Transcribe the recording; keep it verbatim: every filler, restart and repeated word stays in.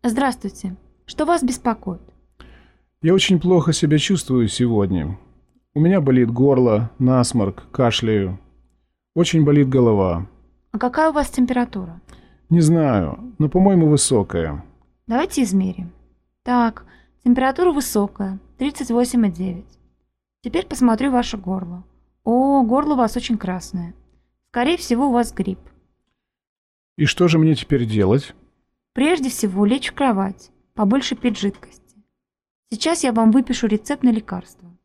Здравствуйте. Что вас беспокоит? Я очень плохо себя чувствую сегодня. У меня болит горло, насморк, кашляю. Очень болит голова. А какая у вас температура? Не знаю, но, по-моему, высокая. Давайте измерим. Так, температура высокая, тридцать восемь и девять. Теперь посмотрю ваше горло. О, горло у вас очень красное. Скорее всего, у вас грипп. И что же мне теперь делать? Прежде всего, лечь в кровать, побольше пить жидкости. Сейчас я вам выпишу рецепт на лекарство.